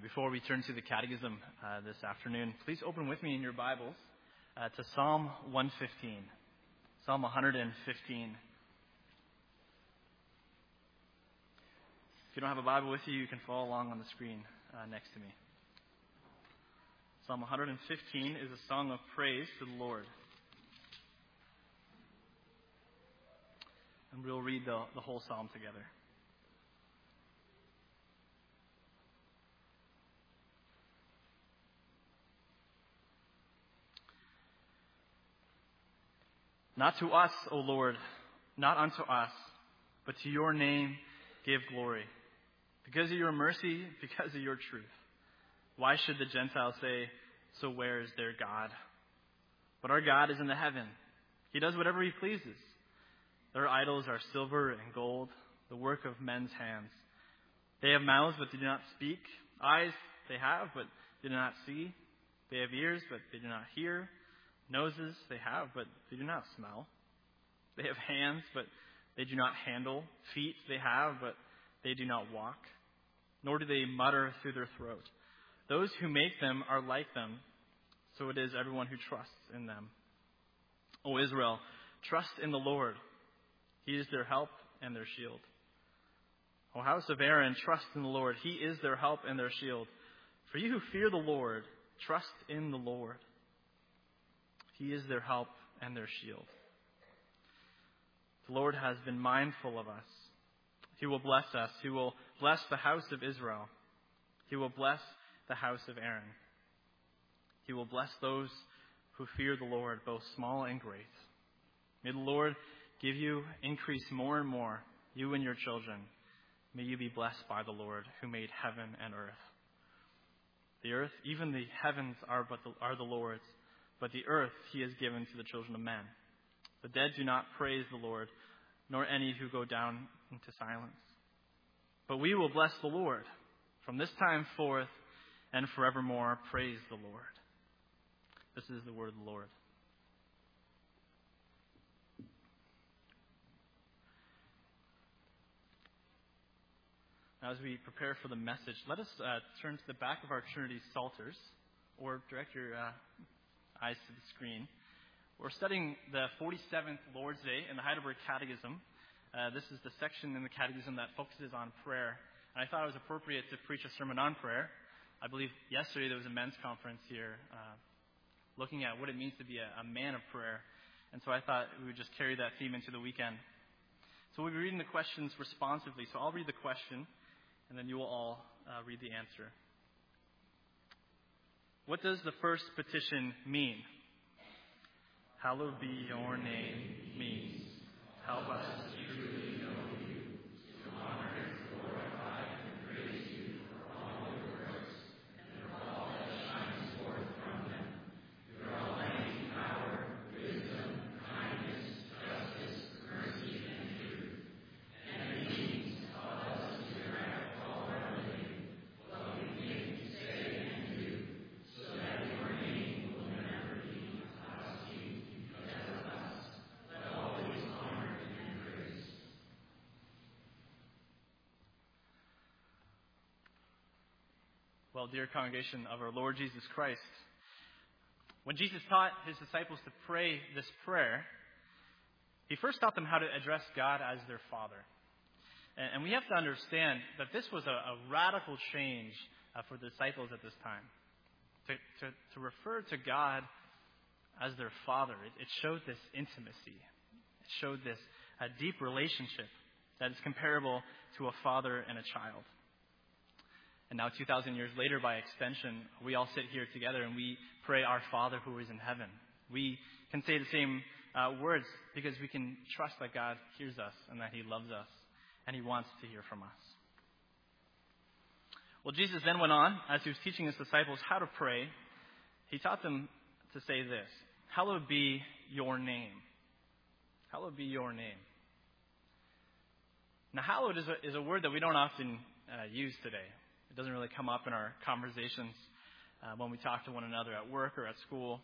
Before we turn to the Catechism this afternoon, please open with me in your Bibles to Psalm 115. Psalm 115. If you don't have a Bible with you, you can follow along on the screen next to me. Psalm 115 is a song of praise to the Lord. And we'll read the whole psalm together. Not to us, O Lord, not unto us, but to your name give glory. Because of your mercy, because of your truth. Why should the Gentiles say, so where is their God? But our God is in the heaven. He does whatever he pleases. Their idols are silver and gold, the work of men's hands. They have mouths, but they do not speak. Eyes they have, but they do not see. They have ears, but they do not hear. Noses they have, but they do not smell. They have hands, but they do not handle. Feet they have, but they do not walk. Nor do they mutter through their throat. Those who make them are like them. So it is everyone who trusts in them. O Israel, trust in the Lord. He is their help and their shield. O house of Aaron, trust in the Lord. He is their help and their shield. For you who fear the Lord, trust in the Lord. He is their help and their shield. The Lord has been mindful of us. He will bless us. He will bless the house of Israel. He will bless the house of Aaron. He will bless those who fear the Lord, both small and great. May the Lord give you increase more and more, you and your children. May you be blessed by the Lord who made heaven and earth. The earth, even the heavens are the Lord's, but the earth he has given to the children of men. The dead do not praise the Lord, nor any who go down into silence. But we will bless the Lord from this time forth and forevermore. Praise the Lord. This is the word of the Lord. Now, as we prepare for the message, let us turn to the back of our Trinity Psalters, or direct your eyes to the screen. We're studying the 47th Lord's Day in the Heidelberg Catechism. This is the section in the Catechism that focuses on prayer. And I thought it was appropriate to preach a sermon on prayer. I believe yesterday there was a men's conference here looking at what it means to be a man of prayer. And so I thought we would just carry that theme into the weekend. So we'll be reading the questions responsively. So I'll read the question, and then you will all read the answer. What does the first petition mean? Hallowed be your name means, help us to truly know you, to honor and glorify and praise you for all your works, and for all that shines forth from them. Your almighty power, wisdom, kindness, justice, mercy, and truth. And it means help us to direct all our living, what we think, say, and do, so that your name will never be blasphemed because of us, but always honored and praised. Well, dear congregation of our Lord Jesus Christ, when Jesus taught his disciples to pray this prayer, he first taught them how to address God as their Father. And we have to understand that this was a radical change for the disciples at this time. To refer to God as their Father, it showed this intimacy. It showed this deep relationship that is comparable to a father and a child. And now 2,000 years later, by extension, we all sit here together and we pray, Our Father who is in heaven. We can say the same words because we can trust that God hears us and that he loves us and he wants to hear from us. Well, Jesus then went on, as he was teaching his disciples how to pray, he taught them to say this: Hallowed be your name. Hallowed be your name. Now, hallowed is a word that we don't often use today. It doesn't really come up in our conversations when we talk to one another at work or at school.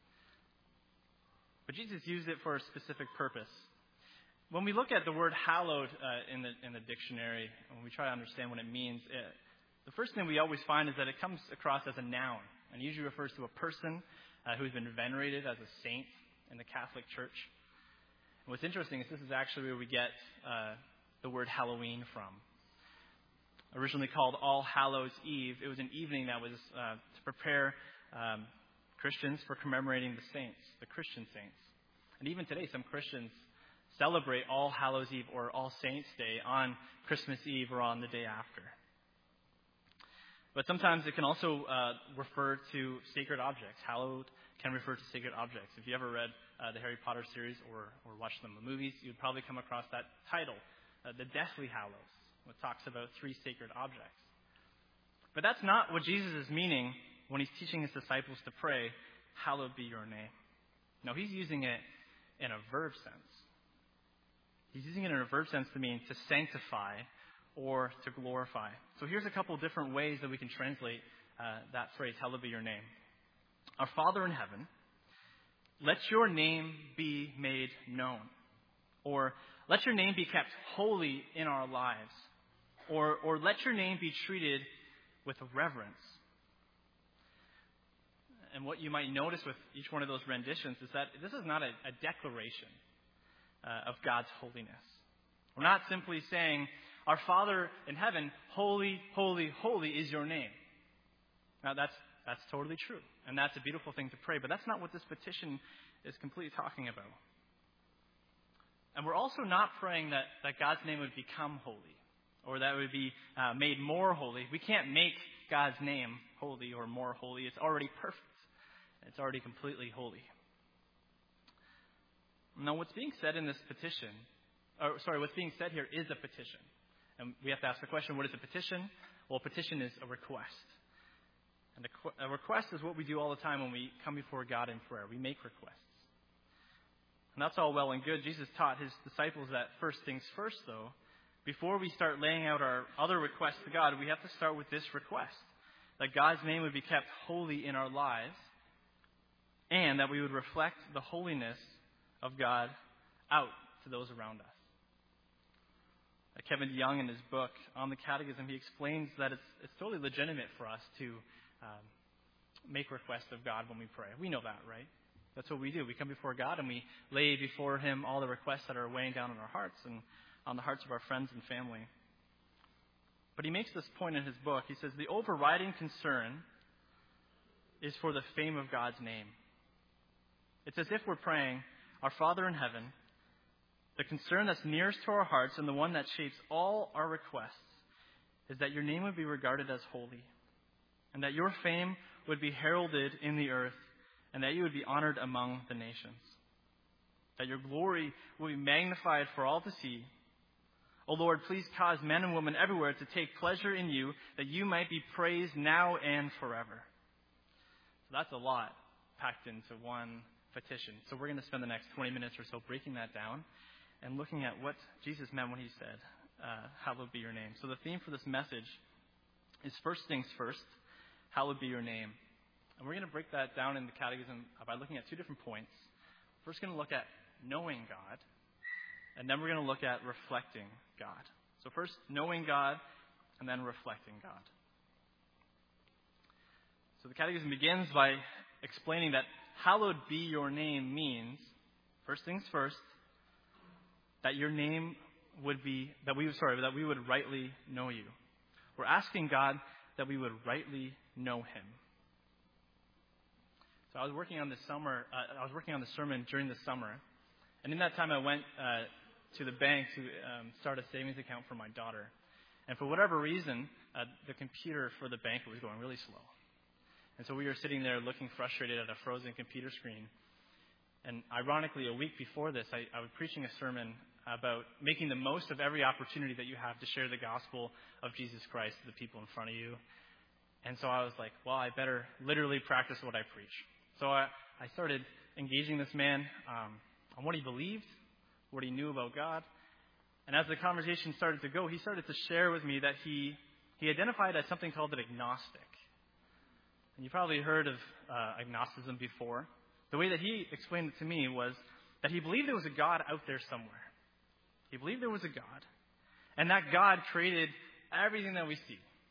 But Jesus used it for a specific purpose. When we look at the word hallowed in the dictionary, when we try to understand what it means, The first thing we always find is that it comes across as a noun and usually refers to a person who's been venerated as a saint in the Catholic Church. And what's interesting is this is actually where we get the word Halloween from. Originally called All Hallows Eve, it was an evening that was to prepare Christians for commemorating the saints, the Christian saints. And even today, some Christians celebrate All Hallows Eve or All Saints Day on Christmas Eve or on the day after. But sometimes it can also refer to sacred objects. Hallowed can refer to sacred objects. If you ever read the Harry Potter series or watched some of the movies, you'd probably come across that title, the Deathly Hallows, which talks about 3 sacred objects. But that's not what Jesus is meaning when he's teaching his disciples to pray, hallowed be your name. No, he's using it in a verb sense. He's using it in a verb sense to mean to sanctify or to glorify. So here's a couple different ways that we can translate that phrase, hallowed be your name. Our Father in heaven, let your name be made known. Or let your name be kept holy in our lives. Or let your name be treated with reverence. And what you might notice with each one of those renditions is that this is not a declaration of God's holiness. We're not simply saying, our Father in heaven, holy, holy, holy is your name. Now that's totally true. And that's a beautiful thing to pray. But that's not what this petition is completely talking about. And we're also not praying that God's name would become holy. Or that it would be made more holy. We can't make God's name holy or more holy. It's already perfect. It's already completely holy. Now what's being said in this petition, what's being said here is a petition. And we have to ask the question, what is a petition? Well, a petition is a request. And a request is what we do all the time when we come before God in prayer. We make requests. And that's all well and good. Jesus taught his disciples that first things first, though. Before we start laying out our other requests to God, we have to start with this request. That God's name would be kept holy in our lives. And that we would reflect the holiness of God out to those around us. Kevin DeYoung, in his book on the Catechism, he explains that it's totally legitimate for us to make requests of God when we pray. We know that, right? That's what we do. We come before God and we lay before him all the requests that are weighing down on our hearts and on the hearts of our friends and family. But he makes this point in his book. He says, the overriding concern is for the fame of God's name. It's as if we're praying, our Father in heaven, the concern that's nearest to our hearts and the one that shapes all our requests is that your name would be regarded as holy and that your fame would be heralded in the earth and that you would be honored among the nations. That your glory will be magnified for all to see. O Lord, please cause men and women everywhere to take pleasure in you, that you might be praised now and forever. So that's a lot packed into one petition. So we're going to spend the next 20 minutes or so breaking that down and looking at what Jesus meant when he said, hallowed be your name. So the theme for this message is first things first, hallowed be your name. And we're going to break that down in the Catechism by looking at 2 different points. First, going to look at knowing God, and then we're going to look at reflecting God. So first, knowing God, and then reflecting God. So the Catechism begins by explaining that hallowed be your name means, first things first, that your name would be, that we would rightly know you. We're asking God that we would rightly know him. So I was working on the sermon during the summer, and in that time I went to the bank to start a savings account for my daughter. And for whatever reason, the computer for the bank was going really slow. And so we were sitting there looking frustrated at a frozen computer screen. And ironically, a week before this, I was preaching a sermon about making the most of every opportunity that you have to share the gospel of Jesus Christ to the people in front of you. And so I was like, well, I better literally practice what I preach. So I started engaging this man on what he believed, what he knew about God. And as the conversation started to go, he started to share with me that he identified as something called an agnostic. And you probably heard of agnosticism before. The way that he explained it to me was that he believed there was a God out there somewhere. He believed there was a God. And that God created everything that we see.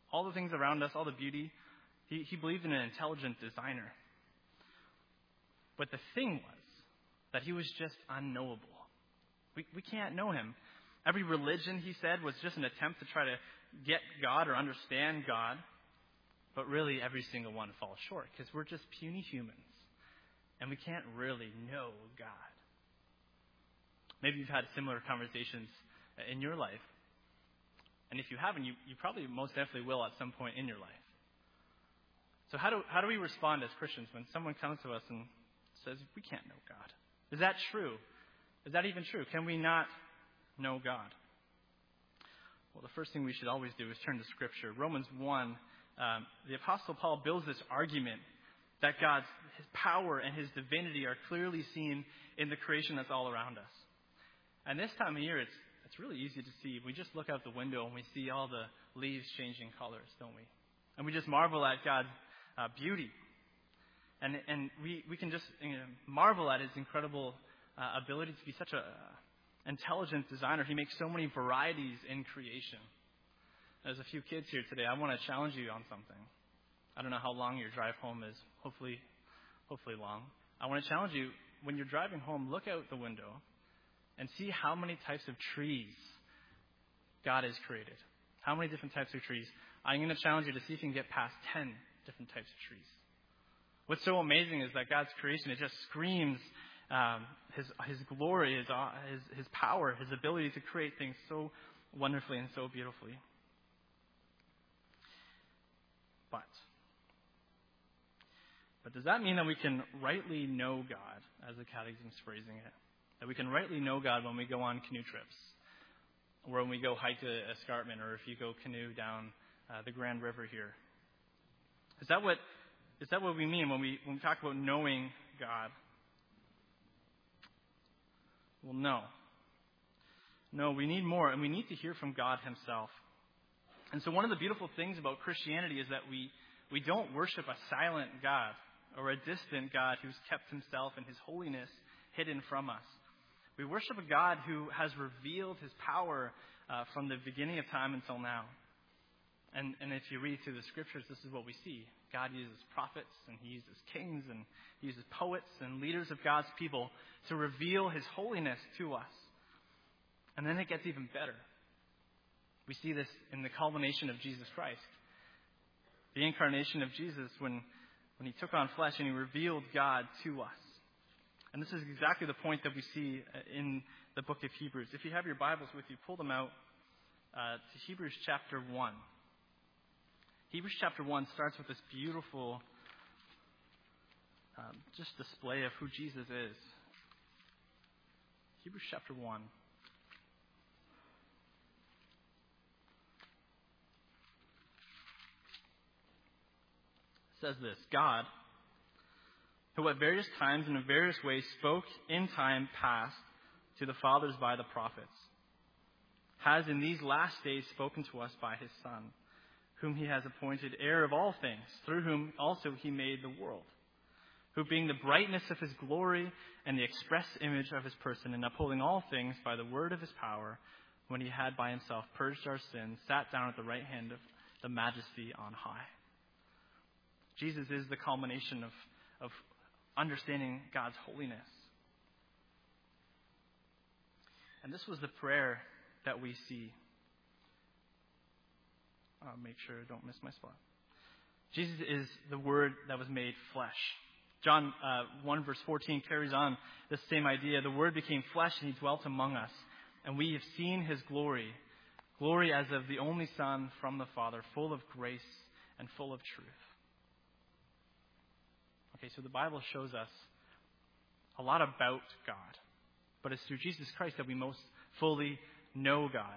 all the things around us, all the beauty. He believed in an intelligent designer. But the thing was that he was just unknowable. We can't know him. Every religion, he said, was just an attempt to try to get God or understand God. But really, every single one falls short because we're just puny humans. And we can't really know God. Maybe you've had similar conversations in your life. And if you haven't, you probably most definitely will at some point in your life. So how do we respond as Christians when someone comes to us and says, we can't know God? Is that true? Is that even true? Can we not know God? Well, the first thing we should always do is turn to Scripture. Romans 1, the Apostle Paul builds this argument that his power and his divinity are clearly seen in the creation that's all around us. And this time of year, it's really easy to see. We just look out the window and we see all the leaves changing colors, don't we? And we just marvel at God's beauty. And we can just marvel at his incredible ability to be such an intelligent designer. He makes so many varieties in creation. There's a few kids here today. I want to challenge you on something. I don't know how long your drive home is. Hopefully long. I want to challenge you, when you're driving home, look out the window and see how many types of trees God has created. How many different types of trees. I'm going to challenge you to see if you can get past 10 different types of trees. What's so amazing is that God's creation, it just screams his glory, his power, his ability to create things so wonderfully and so beautifully. But does that mean that we can rightly know God, as the Catechism is phrasing it? That we can rightly know God when we go on canoe trips, or when we go hike the escarpment, or if you go canoe down the Grand River here? Is that what we mean when we talk about knowing God? Well, no. No, we need more, and we need to hear from God himself. And so one of the beautiful things about Christianity is that we don't worship a silent God or a distant God who's kept himself and his holiness hidden from us. We worship a God who has revealed his power from the beginning of time until now. And if you read through the scriptures, this is what we see. God uses prophets, and he uses kings, and he uses poets and leaders of God's people to reveal his holiness to us. And then it gets even better. We see this in the culmination of Jesus Christ. The incarnation of Jesus when he took on flesh and he revealed God to us. And this is exactly the point that we see in the book of Hebrews. If you have your Bibles with you, pull them out to Hebrews chapter 1. Hebrews chapter 1 starts with this beautiful just display of who Jesus is. Hebrews chapter 1. Says this: God, who at various times and in various ways spoke in time past to the fathers by the prophets, has in these last days spoken to us by his Son, whom he has appointed heir of all things, through whom also he made the world, who being the brightness of his glory and the express image of his person, and upholding all things by the word of his power, when he had by himself purged our sins, sat down at the right hand of the majesty on high. Jesus is the culmination of understanding God's holiness. And this was the prayer that we see. I'll make sure I don't miss my spot. Jesus is the Word that was made flesh. John 1 verse 14 carries on this same idea. The Word became flesh and he dwelt among us. And we have seen his glory. Glory as of the only Son from the Father, full of grace and full of truth. Okay, so the Bible shows us a lot about God. But it's through Jesus Christ that we most fully know God.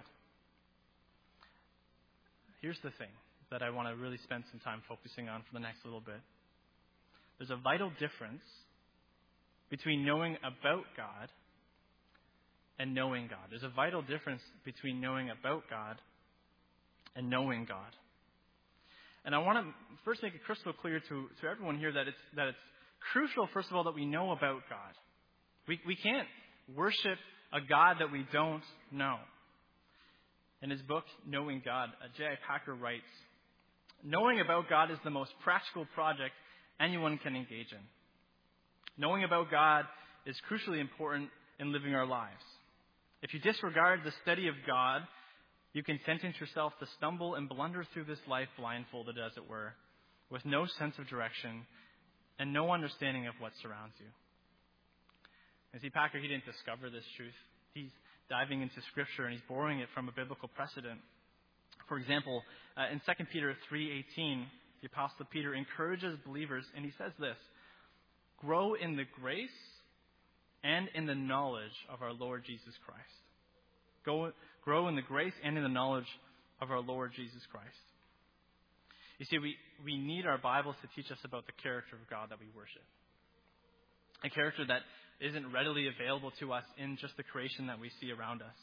Here's the thing that I want to really spend some time focusing on for the next little bit. There's a vital difference between knowing about God and knowing God. There's a vital difference between knowing about God and knowing God. And I want to first make it crystal clear to everyone here that it's crucial, first of all, that we know about God. We can't worship a God that we don't know. In his book, Knowing God, J.I. Packer writes Knowing about God is the most practical project anyone can engage in. Knowing about God is crucially important in living our lives. If you disregard the study of God, you can sentence yourself to stumble and blunder through this life blindfolded, as it were, with no sense of direction and no understanding of what surrounds you. And see, Packer, he didn't discover this truth. He's diving into Scripture and he's borrowing it from a biblical precedent. For example, in 2 Peter 3:18, the Apostle Peter encourages believers, and he says this: grow in the grace and in the knowledge of our Lord Jesus Christ. Grow in the grace and in the knowledge of our Lord Jesus Christ. You see, we need our Bibles to teach us about the character of God that we worship. A character that isn't readily available to us in just the creation that we see around us.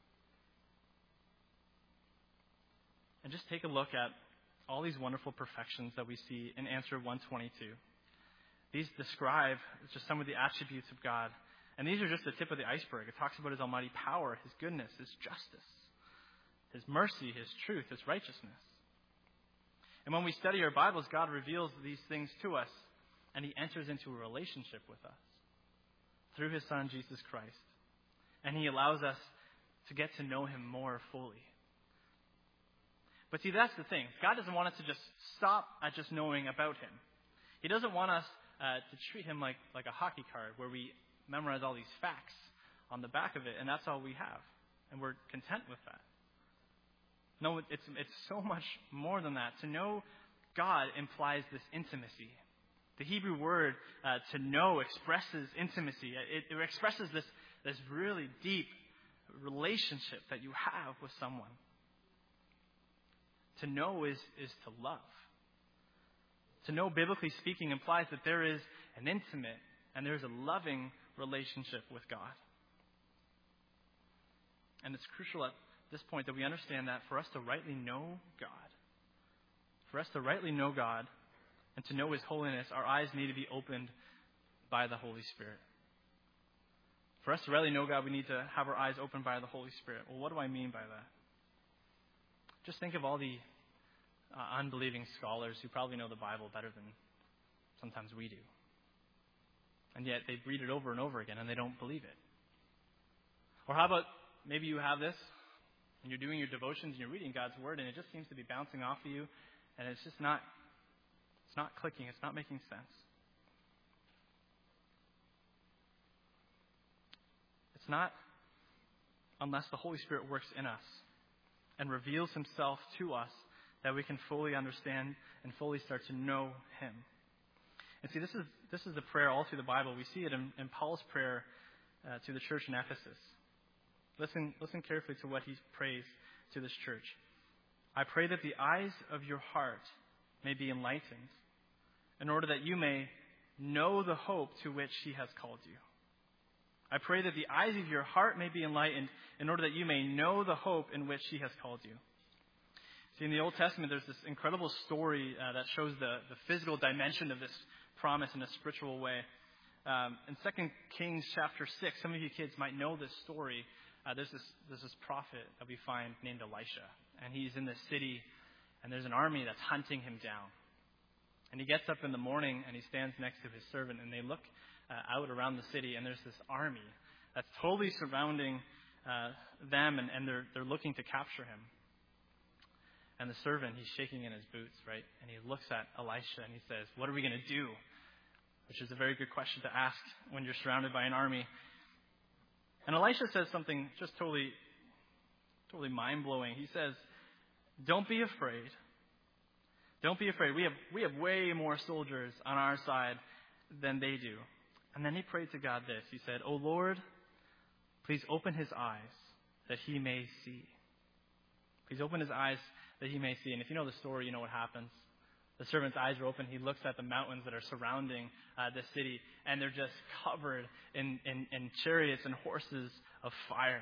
And just take a look at all these wonderful perfections that we see in answer 122. These describe just some of the attributes of God. And these are just the tip of the iceberg. It talks about his almighty power, his goodness, his justice, his mercy, his truth, his righteousness. And when we study our Bibles, God reveals these things to us, and he enters into a relationship with us through his Son, Jesus Christ. And he allows us to get to know him more fully. But see, that's the thing. God doesn't want us to just stop at just knowing about him. He doesn't want us to treat him like a hockey card where we memorize all these facts on the back of it, and that's all we have. And we're content with that. No, it's so much more than that. To know God implies this intimacy. The Hebrew word to know expresses intimacy. It expresses this really deep relationship that you have with someone. To know is to love. To know, biblically speaking, implies that there is an intimate and there is a loving relationship with God. And it's crucial at this point that we understand that for us to rightly know God, and to know his holiness, our eyes need to be opened by the Holy Spirit. For us to rightly know God, we need to have our eyes opened by the Holy Spirit. Well, what do I mean by that? Just think of all the unbelieving scholars who probably know the Bible better than sometimes we do. And yet they read it over and over again and they don't believe it. Or how about maybe you have this and you're doing your devotions and you're reading God's Word and it just seems to be bouncing off of you and it's not clicking, it's not making sense. It's not unless the Holy Spirit works in us and reveals himself to us that we can fully understand and fully start to know him. And see, this is the prayer all through the Bible. We see it in Paul's prayer to the church in Ephesus. Listen carefully to what he prays to this church. I pray that the eyes of your heart may be enlightened, in order that you may know the hope to which he has called you. I pray that the eyes of your heart may be enlightened, in order that you may know the hope in which he has called you. See, in the Old Testament, there's this incredible story that shows the physical dimension of this promise in a spiritual way. In 2 Kings chapter 6, some of you kids might know this story. There's this prophet that we find named Elisha. And he's in this city, and there's an army that's hunting him down. And he gets up in the morning, and he stands next to his servant, and they look out around the city, and there's this army that's totally surrounding them, and they're looking to capture him. And the servant, he's shaking in his boots, right? And he looks at Elisha and he says, what are we going to do? Which is a very good question to ask when you're surrounded by an army. And Elisha says something just totally mind-blowing. He says, don't be afraid. Don't be afraid. We have way more soldiers on our side than they do. And then he prayed to God this. He said, O Lord, please open his eyes that he may see. Please open his eyes that he may see. And if you know the story, you know what happens. The servant's eyes are open. He looks at the mountains that are surrounding the city, and they're just covered in chariots and horses of fire.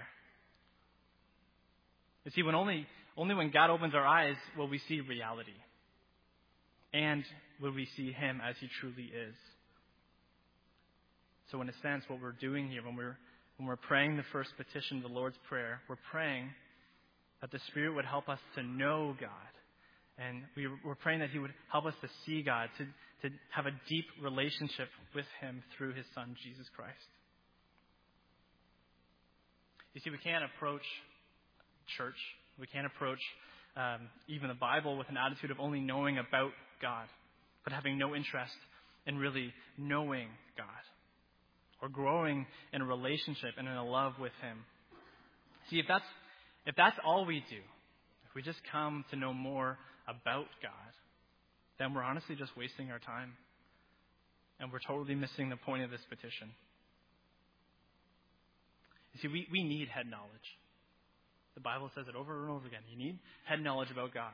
You see, only when God opens our eyes will we see reality. And will we see him as he truly is. So in a sense, what we're doing here, when we're praying the first petition, the Lord's Prayer, we're praying that the Spirit would help us to know God And we're praying that he would help us to see God, to have a deep relationship with him through his Son, Jesus Christ. You see, we can't approach church, we can't approach even the Bible with an attitude of only knowing about God, but having no interest in really knowing God or growing in a relationship and in a love with him. See, if that's all we do, if we just come to know more about God, then we're honestly just wasting our time. And we're totally missing the point of this petition. You see, we need head knowledge. The Bible says it over and over again. You need head knowledge about God.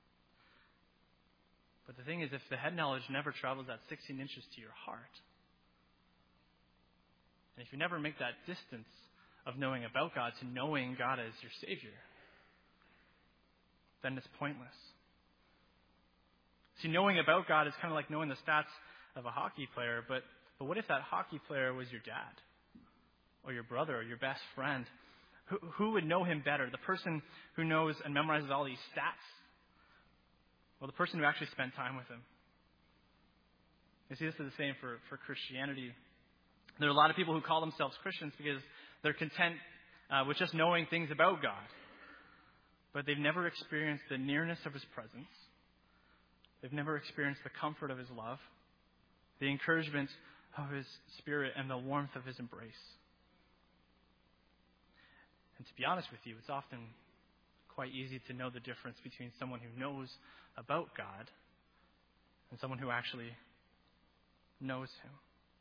But the thing is, if the head knowledge never travels that 16 inches to your heart, and if you never make that distance of knowing about God to knowing God as your Savior, then it's pointless. See, knowing about God is kind of like knowing the stats of a hockey player, but what if that hockey player was your dad or your brother or your best friend? Who would know him better? The person who knows and memorizes all these stats? Well, the person who actually spent time with him. You see, this is the same for Christianity. There are a lot of people who call themselves Christians because they're content with just knowing things about God. But they've never experienced the nearness of his presence. They've never experienced the comfort of his love, the encouragement of his spirit, and the warmth of his embrace. And to be honest with you, it's often quite easy to know the difference between someone who knows about God and someone who actually knows him.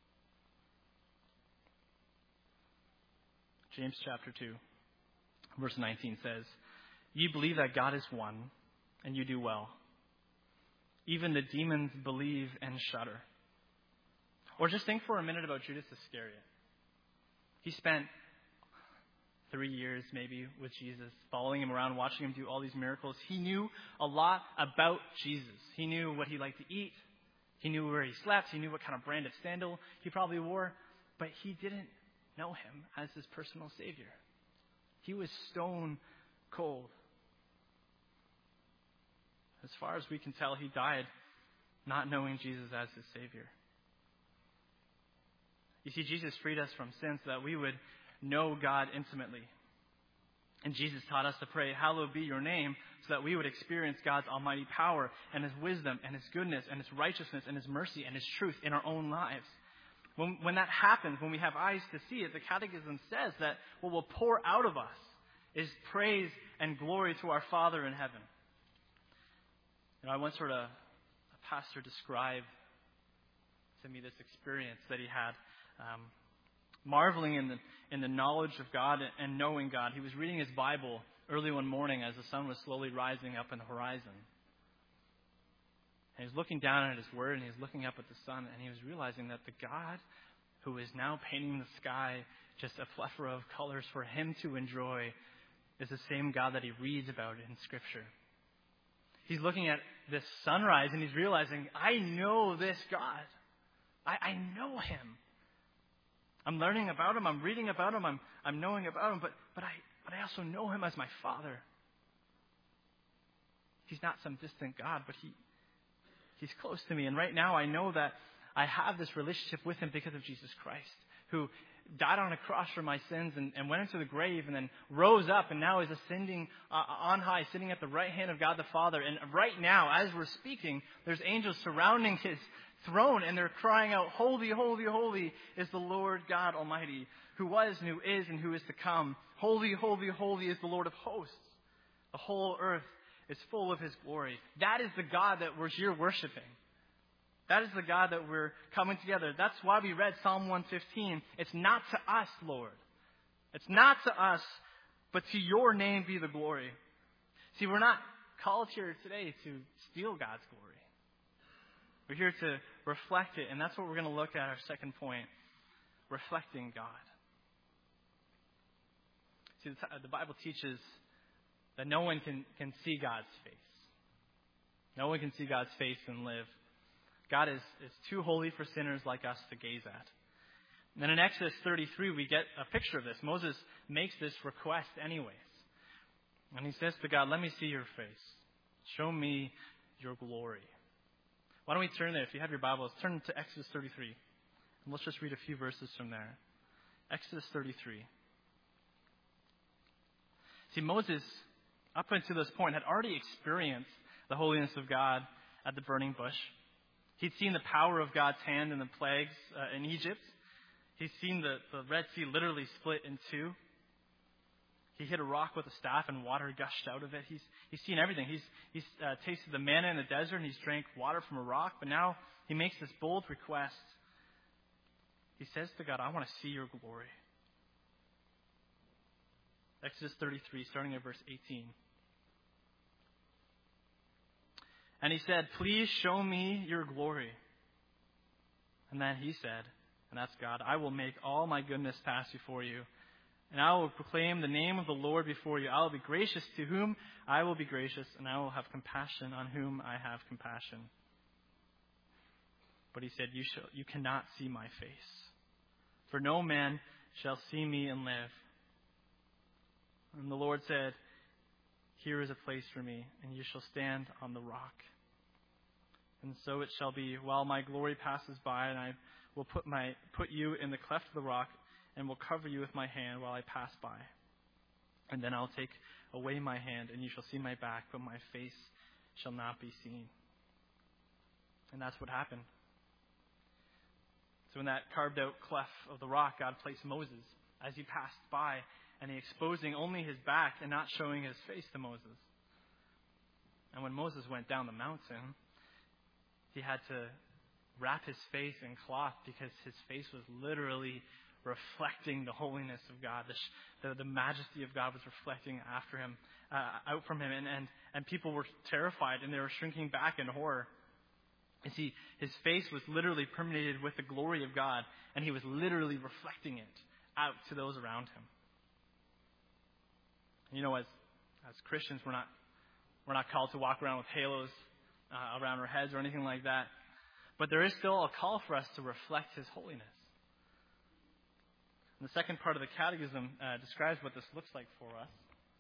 James chapter 2, verse 19 says, "You believe that God is one, and you do well. Even the demons believe and shudder." Or just think for a minute about Judas Iscariot. He spent 3 years maybe with Jesus, following him around, watching him do all these miracles. He knew a lot about Jesus. He knew what he liked to eat. He knew where he slept. He knew what kind of brand of sandal he probably wore. But he didn't know him as his personal Savior. He was stone cold. As far as we can tell, he died not knowing Jesus as his Savior. You see, Jesus freed us from sin so that we would know God intimately. And Jesus taught us to pray, "Hallowed be your name," so that we would experience God's almighty power and his wisdom and his goodness and his righteousness and his mercy and his truth in our own lives. When that happens, when we have eyes to see it, the Catechism says that what will pour out of us is praise and glory to our Father in heaven. I once heard a pastor describe to me this experience that he had, marveling in the knowledge of God and knowing God. He was reading his Bible early one morning as the sun was slowly rising up in the horizon. And he was looking down at his word, and he was looking up at the sun, and he was realizing that the God who is now painting the sky just a plethora of colors for him to enjoy is the same God that he reads about in Scripture. He's looking at this sunrise, and he's realizing, I know this God. I know him. I'm learning about him. I'm reading about him. I'm knowing about him. But I also know him as my Father. He's not some distant God, but He's close to me. And right now I know that I have this relationship with him because of Jesus Christ, who died on a cross for my sins and went into the grave and then rose up and now is ascending on high, sitting at the right hand of God the Father. And right now, as we're speaking, there's angels surrounding his throne, and they're crying out, "Holy, holy, holy is the Lord God Almighty, who was and who is and who is to come. Holy, holy, holy is the Lord of hosts. The whole earth is full of his glory." That is the God that we're here worshiping. That is the God that we're coming together. That's why we read Psalm 115. It's not to us, Lord. It's not to us, but to your name be the glory. See, we're not called here today to steal God's glory. We're here to reflect it, and that's what we're going to look at, our second point, reflecting God. See, the Bible teaches that no one can see God's face. No one can see God's face and live. God is too holy for sinners like us to gaze at. And then in Exodus 33, we get a picture of this. Moses makes this request anyways. And he says to God, "Let me see your face. Show me your glory. Why don't we turn there? If you have your Bibles, turn to Exodus 33. And let's just read a few verses from there. Exodus 33. See, Moses, up until this point, had already experienced the holiness of God at the burning bush. He'd seen the power of God's hand in the plagues in Egypt. He's seen the Red Sea literally split in two. He hit a rock with a staff and water gushed out of it. He's seen everything. He's tasted the manna in the desert and he's drank water from a rock. But now he makes this bold request. He says to God, I want to see your glory. Exodus 33, starting at verse 18. And he said, please show me your glory. And then he said, and that's God, I will make all my goodness pass before you. And I will proclaim the name of the Lord before you. I will be gracious to whom I will be gracious, and I will have compassion on whom I have compassion. But he said, you cannot see my face. For no man shall see me and live. And the Lord said, here is a place for me, and you shall stand on the rock. And so it shall be, while my glory passes by, and I will put you in the cleft of the rock, and will cover you with my hand while I pass by. And then I'll take away my hand, and you shall see my back, but my face shall not be seen. And that's what happened. So in that carved out cleft of the rock, God placed Moses as he passed by, and he exposing only his back and not showing his face to Moses. And when Moses went down the mountain, he had to wrap his face in cloth because his face was literally reflecting the holiness of God. The majesty of God was reflecting out from him. And people were terrified and they were shrinking back in horror. You see, his face was literally permeated with the glory of God, and he was literally reflecting it out to those around him. You know, as Christians, we're not called to walk around with halos around our heads or anything like that. But there is still a call for us to reflect his holiness. And the second part of the catechism describes what this looks like for us.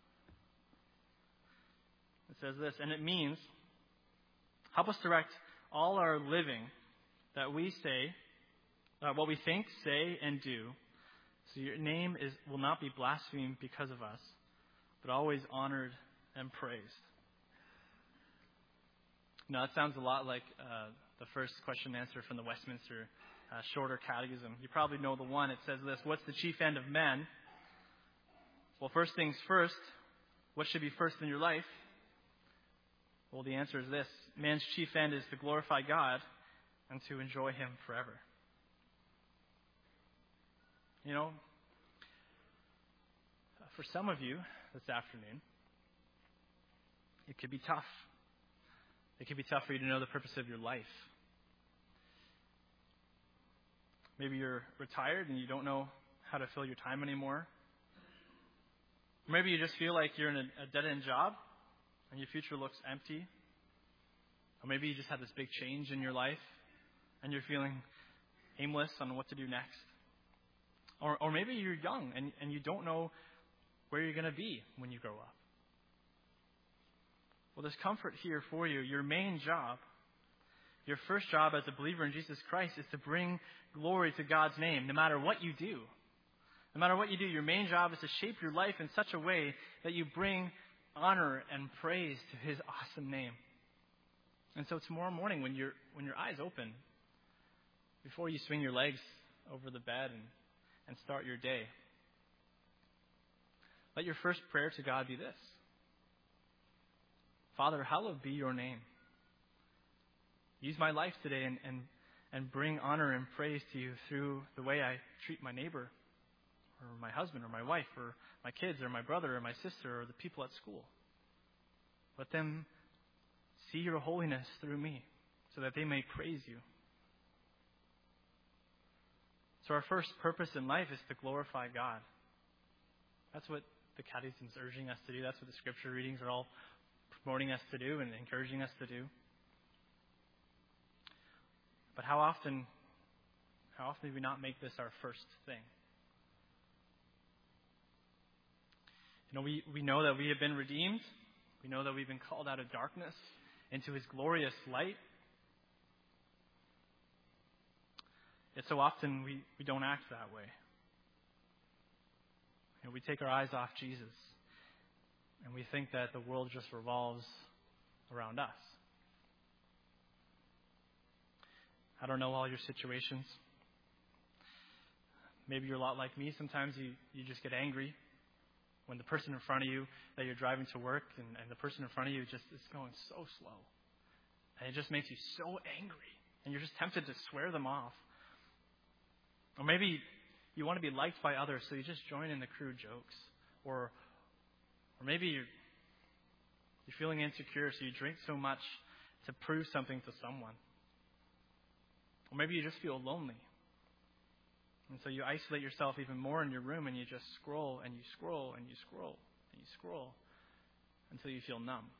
It says this, and it means, help us direct all our living that we say, what we think, say, and do, so your name will not be blasphemed because of us, but always honored and praised. Now, that sounds a lot like the first question and answer from the Westminster Shorter Catechism. You probably know the one. It says this, what's the chief end of man? Well, first things first, what should be first in your life? Well, the answer is this. Man's chief end is to glorify God and to enjoy him forever. You know, for some of you this afternoon, it could be tough. It could be tough for you to know the purpose of your life. Maybe you're retired and you don't know how to fill your time anymore. Maybe you just feel like you're in a dead-end job and your future looks empty. Or maybe you just had this big change in your life and you're feeling aimless on what to do next. Or maybe you're young and you don't know where you're going to be when you grow up. Well, there's comfort here for you. Your main job, your first job as a believer in Jesus Christ is to bring glory to God's name, no matter what you do. No matter what you do, your main job is to shape your life in such a way that you bring honor and praise to his awesome name. And so tomorrow morning, when your eyes open, before you swing your legs over the bed and start your day, let your first prayer to God be this. Father, hallowed be your name. Use my life today and bring honor and praise to you through the way I treat my neighbor, or my husband, or my wife, or my kids, or my brother, or my sister, or the people at school. Let them see your holiness through me so that they may praise you. So our first purpose in life is to glorify God. That's what the Catechism is urging us to do. That's what the scripture readings are all promoting us to do and encouraging us to do. But how often do we not make this our first thing? You know, we know that we have been redeemed We know that we've been called out of darkness into his glorious light. Yet so often we don't act that way. We take our eyes off Jesus, and we think that the world just revolves around us. I don't know all your situations. Maybe you're a lot like me. Sometimes you just get angry when the person in front of you that you're driving to work and the person in front of you just is going so slow. And it just makes you so angry. And you're just tempted to swear them off. Or maybe you want to be liked by others, so you just join in the crude jokes. Or maybe you're feeling insecure, so you drink so much to prove something to someone. Or maybe you just feel lonely. And so you isolate yourself even more in your room and you just scroll and you scroll and you scroll and you scroll until you feel numb.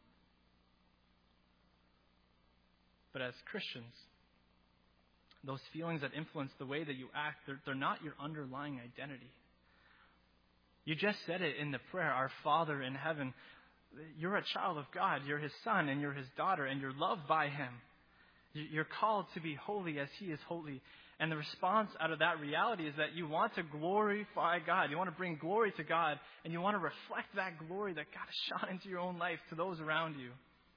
But as Christians, those feelings that influence the way that you act, they're not your underlying identity. You just said it in the prayer, our Father in heaven. You're a child of God. You're his son and you're his daughter and you're loved by him. You're called to be holy as he is holy. And the response out of that reality is that you want to glorify God. You want to bring glory to God. And you want to reflect that glory that God has shone into your own life to those around you.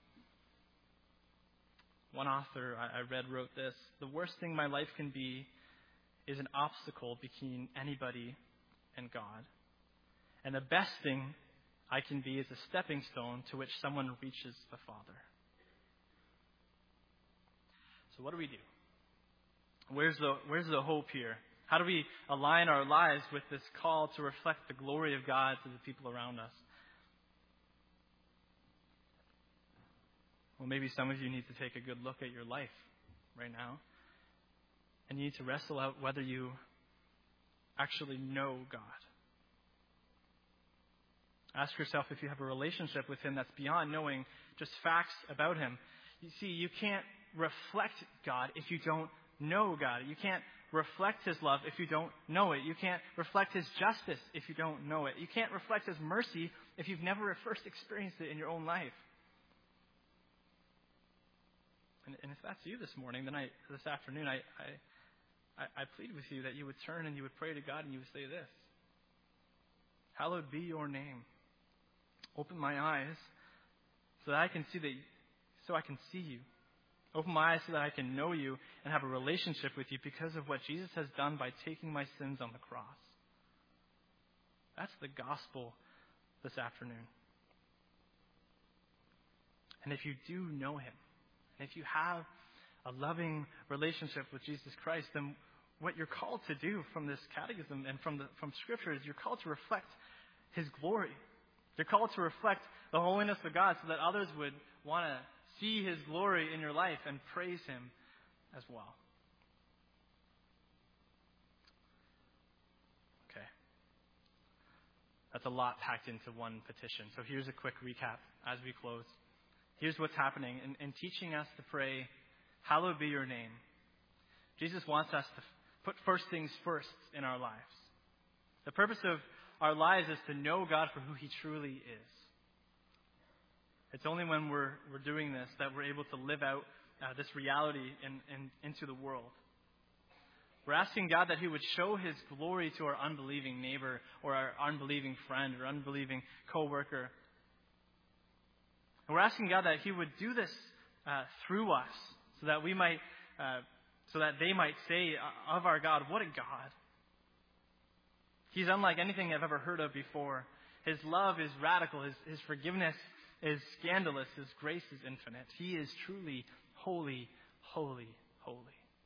One author I read wrote this: the worst thing my life can be is an obstacle between anybody and God. And the best thing I can be is a stepping stone to which someone reaches the Father. So what do we do? Where's the hope here? How do we align our lives with this call to reflect the glory of God to the people around us? Well, maybe some of you need to take a good look at your life right now. And you need to wrestle out whether you actually know God. Ask yourself if you have a relationship with him that's beyond knowing just facts about him. You see, you can't reflect God if you don't know God. You can't reflect his love if you don't know it. You can't reflect his justice if you don't know it. You can't reflect his mercy if you've never first experienced it in your own life. And if that's you this morning, then this afternoon, I plead with you that you would turn and you would pray to God and you would say this: hallowed be your name. Open my eyes so that I can see you. Open my eyes so that I can know you and have a relationship with you because of what Jesus has done by taking my sins on the cross. That's the gospel this afternoon. And if you do know him, and if you have a loving relationship with Jesus Christ, then what you're called to do from this catechism and from Scripture is you're called to reflect his glory. You're called to reflect the holiness of God so that others would want to see his glory in your life and praise him as well. Okay. That's a lot packed into one petition. So here's a quick recap as we close. Here's what's happening in teaching us to pray, hallowed be your name. Jesus wants us to put first things first in our lives. The purpose of our lives is to know God for who he truly is. It's only when we're doing this that we're able to live out this reality into the world. We're asking God that he would show his glory to our unbelieving neighbor or our unbelieving friend or unbelieving coworker. And we're asking God that he would do this through us so that they might say of our God, what a God. He's unlike anything I've ever heard of before. His love is radical. His forgiveness is scandalous. His grace is infinite. He is truly holy, holy, holy.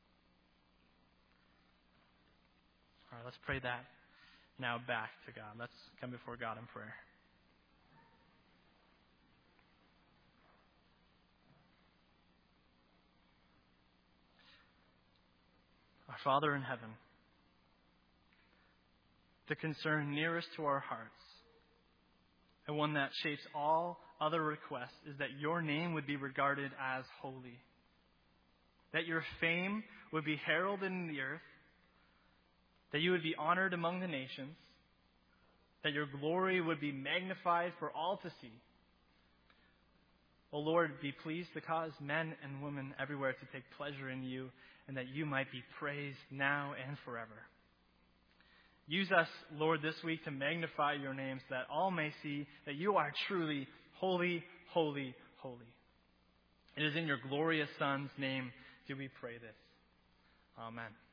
All right, let's pray that now back to God. Let's come before God in prayer. Our Father in heaven, the concern nearest to our hearts, and one that shapes all other requests, is that your name would be regarded as holy. That your fame would be heralded in the earth. That you would be honored among the nations. That your glory would be magnified for all to see. O Lord, be pleased to cause men and women everywhere to take pleasure in you, and that you might be praised now and forever. Use us, Lord, this week to magnify your name so that all may see that you are truly holy, holy, holy. It is in your glorious Son's name do we pray this. Amen.